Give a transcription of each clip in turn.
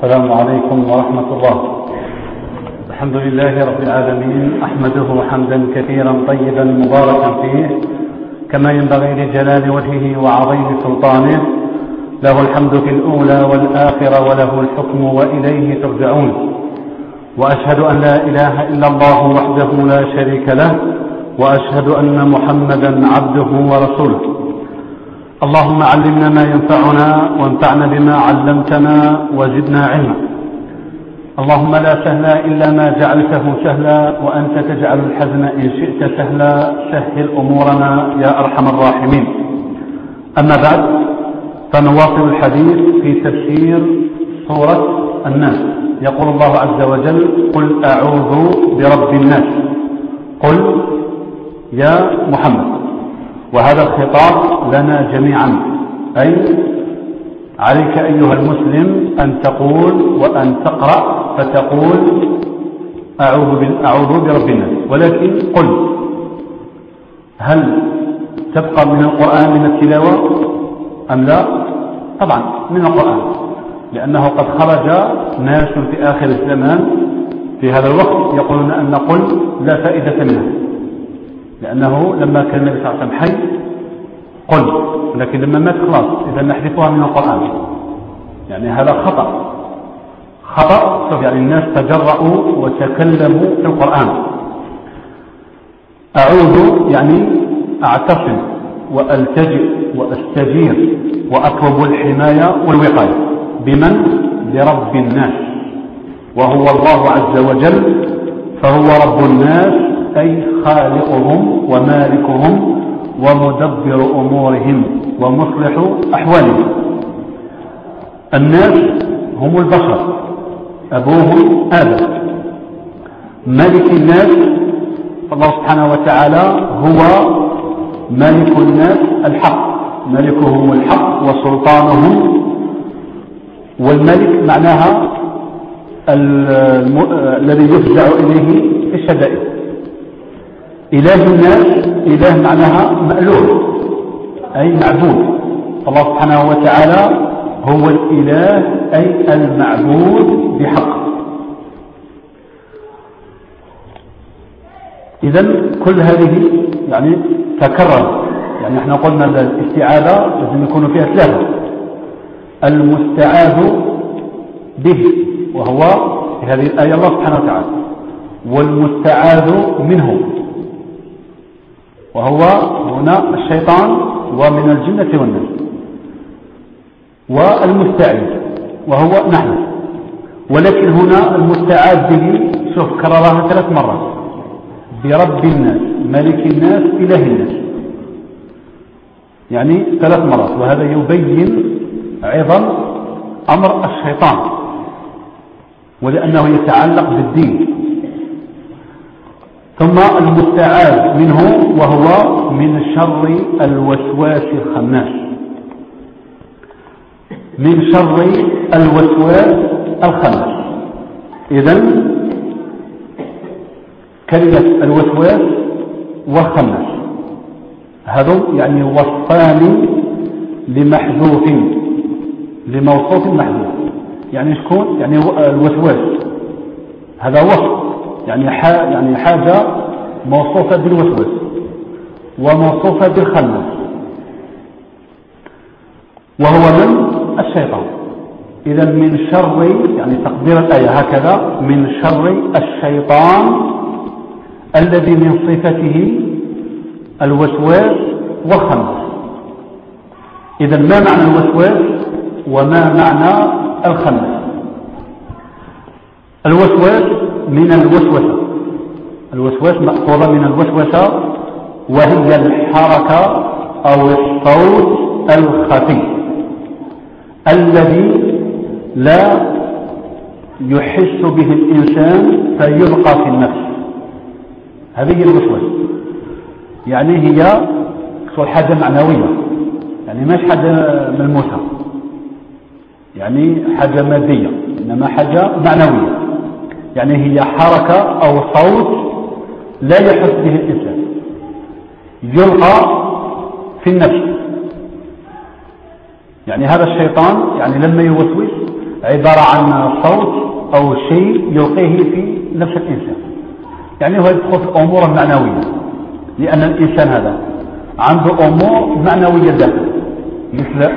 السلام عليكم ورحمة الله. الحمد لله رب العالمين، أحمده حمدا كثيرا طيبا مباركا فيه كما ينبغي لجلال وجهه وعظيم سلطانه. له الحمد في الأولى والآخرة وله الحكم وإليه ترجعون. وأشهد أن لا إله إلا الله وحده لا شريك له، وأشهد أن محمدا عبده ورسوله. اللهم علمنا ما ينفعنا وانفعنا بما علمتنا وزدنا علما. اللهم لا سهل إلا ما جعلته سهلا، وأنت تجعل الحزن إن شئت سهلا. سهل أمورنا يا أرحم الراحمين. أما بعد، فنواصل الحديث في تفسير سورة الناس. يقول الله عز وجل: قل أعوذ برب الناس. قل يا محمد. وهذا الخطاب لنا جميعا، أي عليك أيها المسلم أن تقول وأن تقرأ، فتقول أعوذ برب الناس. ولكن قل، هل تبقى من القرآن من التلاوة أم لا؟ طبعا من القرآن، لأنه قد خرج ناس في آخر الزمان في هذا الوقت يقولون أن قل لا فائدة منها، لأنه لما كان النبي صلى الله عليه وسلم حي قل، لكن لما مات خلاص إذا نحذفها من القرآن. يعني هذا خطأ شوف، يعني الناس تجرؤوا وتكلموا في القرآن. أعوذ يعني أعتصم وألتجئ وأستجير وأطلب الحماية والوقاية. بمن؟ برب الناس، وهو الله عز وجل، فهو رب الناس، أي خالقهم ومالكهم ومدبر أمورهم ومصلح أحوالهم. الناس هم البشر، أبوهم آدم. ملك الناس الله سبحانه وتعالى هو مالك الناس الحق، ملكهم الحق وسلطانهم. والملك معناها الذي يفزع إليه في الشدائد. إله الناس، إله معناها مألوه، أي معبود. الله سبحانه وتعالى هو الإله، أي المعبود بحق. إذن كل هذه يعني تكرر. يعني احنا قلنا الاستعاذة لازم يكون فيها ثلاثة: المستعاذ به، وهو في هذه الآية الله سبحانه وتعالى، والمستعاذ منه، وهو هنا الشيطان ومن الجنة والناس، والمستعيذ وهو نحن. ولكن هنا المستعاذ به شوف كررها 3 مرات: برب الناس، ملك الناس، إله الناس، يعني 3 مرات. وهذا يبين عظم أمر الشيطان، ولأنه يتعلق بالدين. ثم المستعاذ منه، وهو من شر الوسواس الخناس، من شر الوسواس الخناس. إذن كلمة الوسواس والخناس هذا يعني وصفان لمحذوف، لموصوف محذوف. يعني شكون؟ يعني الوسواس هذا وصف، يعني حاجة موصوفة بالوسواس وموصوفة بالخناس، وهو من؟ الشيطان. إذا من شر، يعني تقدير الآية هكذا: من شر الشيطان الذي من صفته الوسواس والخناس. إذا ما معنى الوسواس وما معنى الخناس؟ الوسواس من الوسوسة، الوسواس مأخوذة من الوسوسة، وهي الحركة أو الصوت الخفي الذي لا يحس به الإنسان فيلقى في النفس. هذه الوسوسة، يعني هي حاجة معنوية، يعني مش حاجة ملموسة، يعني حاجة مادية، إنما حاجة معنوية. يعني هي حركة أو صوت لا يحس به الإنسان، يلقى في النفس. يعني هذا الشيطان يعني لما يوسوس عبارة عن صوت أو شيء يلقيه في نفس الإنسان. يعني هو يدخل في الأمور المعنوية، لأن الإنسان هذا عنده أمور معنوية داخل، مثل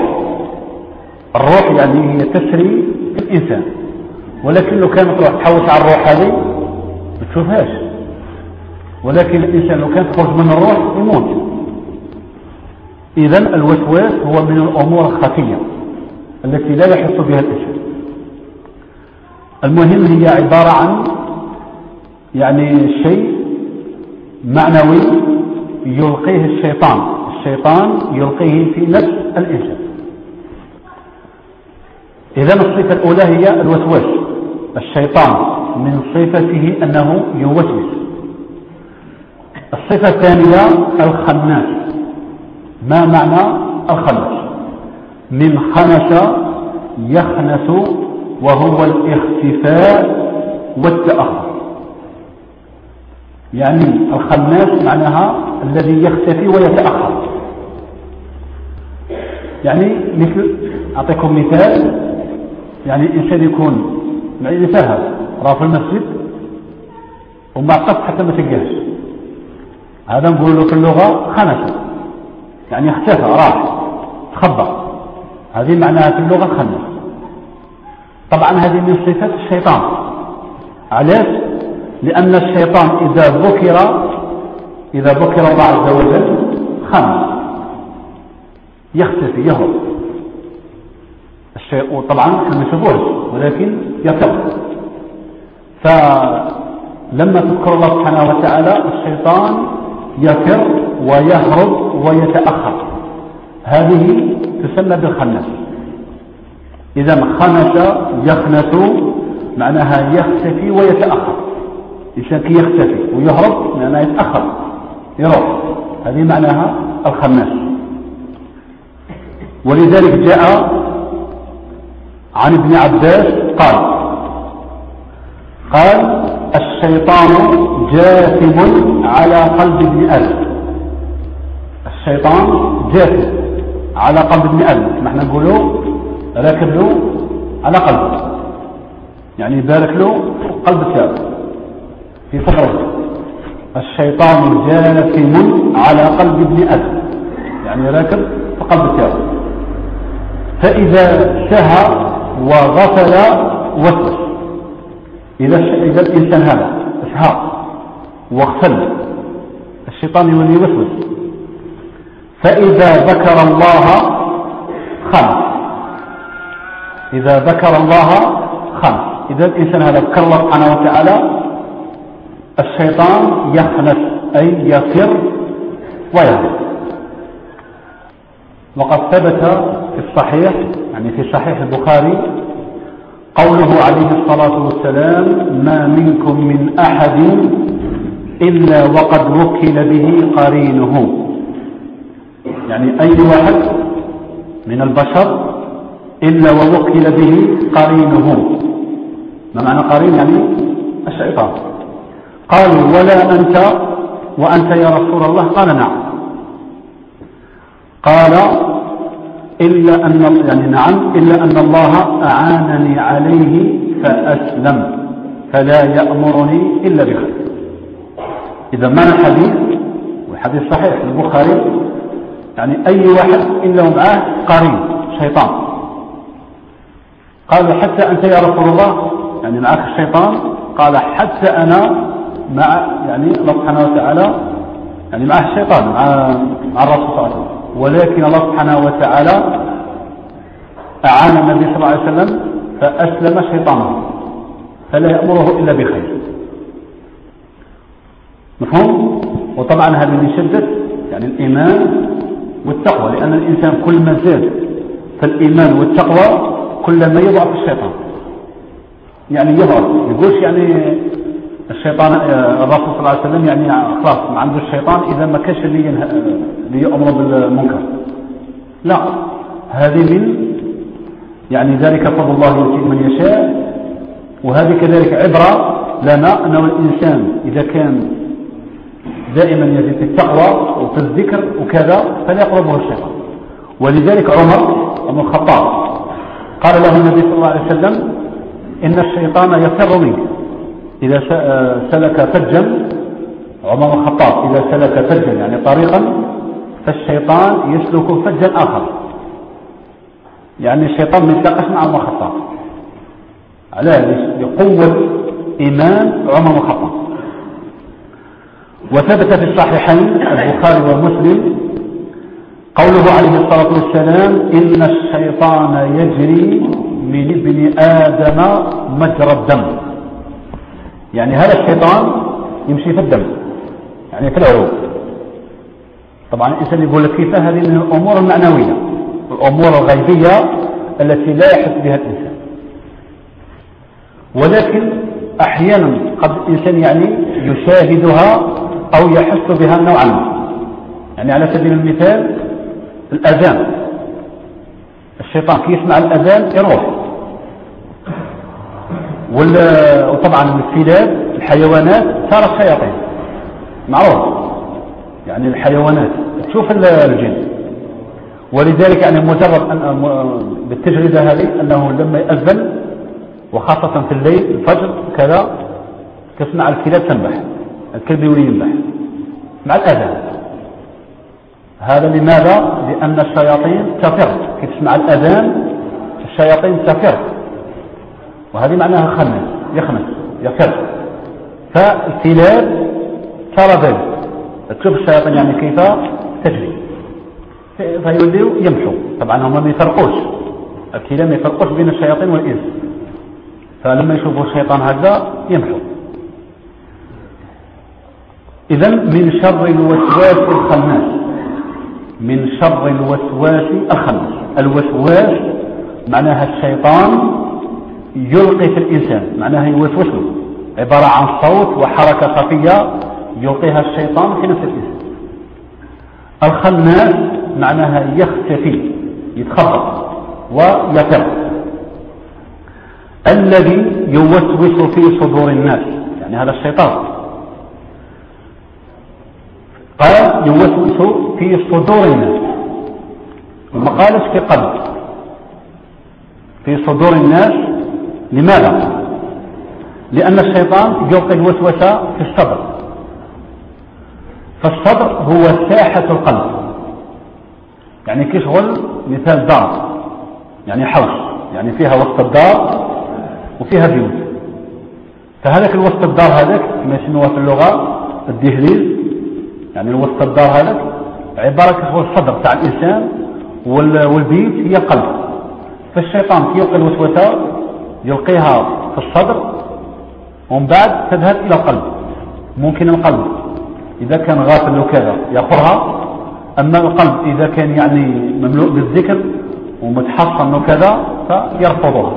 الروح يعني هي تسري في الإنسان، ولكن لو كانت تروح تحوش على الروح هذه ما تشوفهاش، ولكن الإنسان لو كان تخرج من الروح يموت. إذن الوسواس هو من الأمور الخفية التي لا يحس بها الإنسان. المهم هي عبارة عن يعني شيء معنوي يلقيه الشيطان يلقيه في نفس الإنسان. إذن الصفة الأولى هي الوسواس. الشيطان من صفته أنه يوسوس. الصفة الثانية الخناس. ما معنى الخنس؟ من خنس يخنس، وهو الاختفاء والتأخر. يعني الخناس معناها الذي يختفي ويتأخر. يعني مثل أعطيكم مثال، يعني الإنسان يكون يتهب راه في المسجد وما عطف حتى ما تلقاهش، هذا نقول له في اللغة خنس، يعني اختفى راح تخبى، هذه معناها في اللغة خنس. طبعا هذه من صفات الشيطان. علاش؟ لأن الشيطان إذا ذكر الله عز وجل خنس، يختفي يهرب. وطبعا ما يشوفوهش ولكن يفر. فلما تذكر الله سبحانه وتعالى الشيطان يفر ويهرب ويتأخر، هذه تسمى بالخنس. إذا خنس يخنس معناها يختفي ويتأخر. الإنسان كي يختفي ويهرب معناها يتأخر يروح، هذه معناها الخناس. ولذلك جاء عن ابن عباس قال الشيطان جاثم على قلب ابن آدم. الشيطان جاثم على قلب ابن آدم، نحن نقوله راكب له على قلبه، يعني بارك له قلب تاعه في صدره. الشيطان جاثم على قلب ابن آدم، يعني راكب في قلب تاعه. فإذا سهى وغفل وسوس. إذا الإنسان هذا سهى واغفل الشيطان يولي يوسوس. فإذا ذكر الله خنس. إذا ذكر الله خنس. إذا الإنسان هذا ذكر الله سبحانه وتعالى الشيطان يخنس، أي يفر ويهرب. وقد ثبت في الصحيح، يعني في صحيح البخاري، قوله عليه الصلاة والسلام: ما منكم من أحد إلا وقد وكل به قرينه. يعني أي واحد من البشر إلا ووكل به قرينه. ما معنى قرين؟ يعني الشيطان. قالوا: ولا أنت وأنت يا رسول الله؟ قال: نعم. قال: إلا أن الله أعانني عليه فأسلم، فلا يأمرني إلا بخير. إذا معنى الحديث، والحديث صحيح في البخاري، يعني أي واحد إلا معاه قرين شيطان. قالوا: حتى أنت يا رسول الله؟ يعني معك الشيطان؟ قال: حتى أنا مع يعني الله سبحانه وتعالى، يعني معه الشيطان مع الرسول صلى الله عليه وسلم، ولكن الله سبحانه وتعالى أعان النبي صلى الله عليه وسلم فأسلم شيطانه، فلا يأمره إلا بخير. مفهوم؟ وطبعا هذا من شدة يعني الإيمان والتقوى، لأن الإنسان كل ما زاد في الإيمان والتقوى كل ما يضعف الشيطان، يعني يضعف. يقولش يعني الشيطان الرسول صلى الله عليه وسلم يعني خلاص ما عنده الشيطان إذا ما كانش اللي يأمر بالمنكر، لا، هذه من يعني ذلك فضل الله يؤتيه من يشاء. وهذه كذلك عبرة لنا أنه الإنسان إذا كان دائما يزيد في التقوى وفي الذكر وكذا فلا يقربه الشيطان. ولذلك عمر بن الخطاب قال له النبي صلى الله عليه وسلم إن الشيطان يفر منك إذا سلك فجا. عمر بن الخطاب إذا سلك فجا يعني طريقا فالشيطان يسلك فجا آخر، يعني الشيطان ما يتلاقاش مع عمر بن الخطاب على لقوة إيمان عمر بن الخطاب. وثبت في الصحيحين البخاري ومسلم قوله عليه الصلاة والسلام إن الشيطان يجري من ابن آدم مجرى الدم، يعني هذا الشيطان يمشي في الدم يعني في العروق. طبعا الإنسان يقول لك كيف هذه من الأمور المعنوية الأمور الغيبية التي لا يحس بها الإنسان، ولكن أحيانا قد الإنسان يعني يشاهدها أو يحس بها نوعا ما. يعني على سبيل المثال الأذان، الشيطان كي يسمع الأذان يروح. وطبعا الكلاب الحيوانات صارت شياطين معروف، يعني الحيوانات تشوف الجن، ولذلك يعني مجرد أن بالتجربة هذه أنه لما يأذن وخاصة في الليل الفجر كذا تسمع الكلاب تنبح، الكلب يولي ينبح مع الأذان. هذا لماذا؟ لأن الشياطين تفر كي تسمع الأذان، الشياطين تفر، وهذه معناها خنس يخنس يفر. فالكلاب ترى ذلك، تشوف الشياطين يعني كيف تجري فيوليوا يمحوا. طبعا هم ما يفرقوش، الكلاب ما يفرقوش بين الشياطين والإنس، فلما يشوفوا الشيطان هكذا يمحوا. إذن من شر الوسواس الخناس، من شر الوسواس الخناس. الوسواس معناها الشيطان يلقي في الإنسان، معناها يوسوس له، عبارة عن صوت وحركة خفية يلقيها الشيطان في نفس الإنسان. الخناس معناها يختفي يتخبط ويفر. الذي يوسوس في صدور الناس، يعني هذا الشيطان قال يوسوس في صدور الناس، وما قالش في قلب، في صدور الناس. لماذا؟ لأن الشيطان يلقي الوسوسة في الصدر، فالصدر هو ساحة القلب، يعني كيشغل مثال دار يعني حوش، يعني فيها وسط الدار وفيها بيوت. فهذاك الوسط الدار هذاك كما يسموها في اللغة الدهليز، يعني الوسط الدار هذاك عبارة كيشغل الصدر تاع الإنسان والبيت هي قلب. فالشيطان كي يلقي الوسوسة يلقيها في الصدر ومن بعد تذهب إلى القلب. ممكن القلب إذا كان غافل وكذا يأخذها، أما القلب إذا كان يعني مملوء بالذكر ومتحصن وكذا فيرفضها.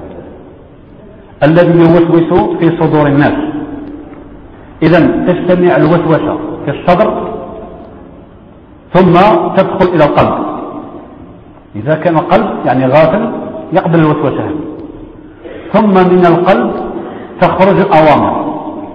الذي يوسوس في صدور الناس. إذن تجتمع الوسوسة في الصدر ثم تدخل إلى القلب. إذا كان القلب يعني غافل يقبل الوسوسة، ثم من القلب تخرج الأوامر.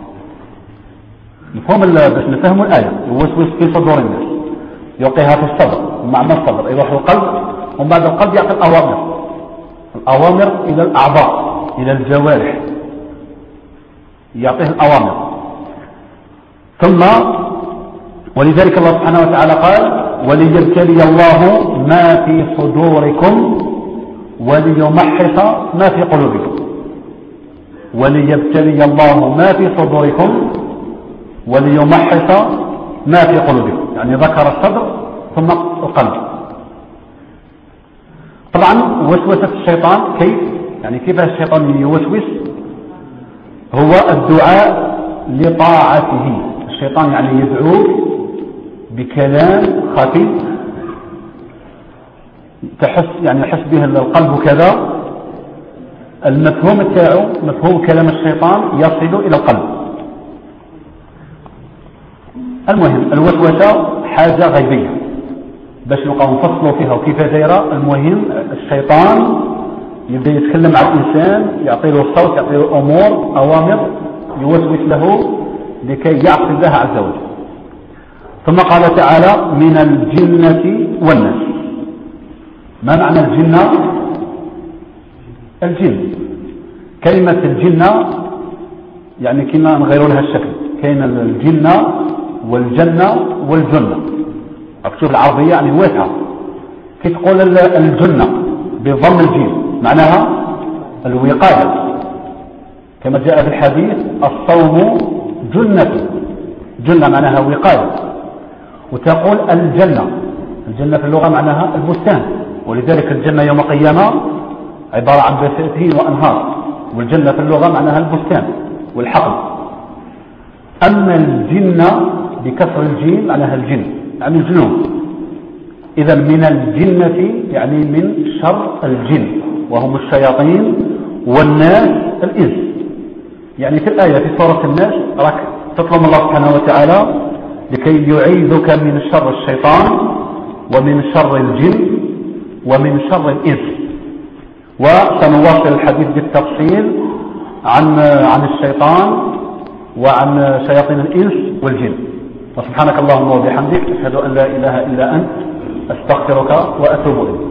نفهم باش نفهم الآية. يوسوس في صدور الناس يلقيها في الصدر، ومعنى الصدر يروح القلب، ومن بعد القلب يعطي الأوامر، الأوامر إلى الأعضاء إلى الجوارح يعطيه الأوامر. ثم ولذلك الله سبحانه وتعالى قال وليبتلي الله ما في صدوركم وليمحص ما في قلوبكم. وليبتلي الله ما في صدوركم وليمحص ما في قلوبكم، يعني ذكر الصدر ثم القلب. طبعا وسوسة الشيطان كيف؟ يعني كيف الشيطان يوسوس؟ هو الدعاء لطاعته. الشيطان يعني يدعوك بكلام خفي تحس يعني يحس به القلب كذا، المفهوم تاعو مفهوم كلام الشيطان يصل إلى القلب. المهم الوسوسة حاجة غيبية باش نبقاو نفصلوا فيها وكيف دايره. المهم الشيطان يبدا يتكلم مع الانسان، يعطي له الصوت، يعطي له امور اوامر يوسوس له لكي يعصي الله عز وجل. ثم قال تعالى من الجنة والناس. ما معنى الجنة؟ الجن. كلمة الجنة يعني كما نغيروا لها الشكل، كاين الجنة والجنة والجنة. شوف العربية يعني واسعة. كي تقول الجنة بضم الجيم معناها الوقاية، كما جاء في الحديث الصوم جنة، جنة معناها وقاية. وتقول الجنة، الجنة في اللغة معناها البستان، ولذلك الجنة يوم القيامة عبارة عن بساتين وأنهار، والجنة في اللغة معناها البستان والحقل. أما الجنة بكسر الجيم معناها الجن يعني الجنون. إذا من الجنة يعني من شر الجن وهم الشياطين والناس الإنس. يعني في الآية في سورة الناس راك تطلب الله سبحانه وتعالى لكي يعيذك من شر الشيطان ومن شر الجن ومن شر الإنس. وسنواصل الحديث بالتفصيل عن الشيطان وعن شياطين الإنس والجن. وسبحانك اللهم وبحمدك أشهد أن لا إله إلا أنت أستغفرك وأتوب إليك.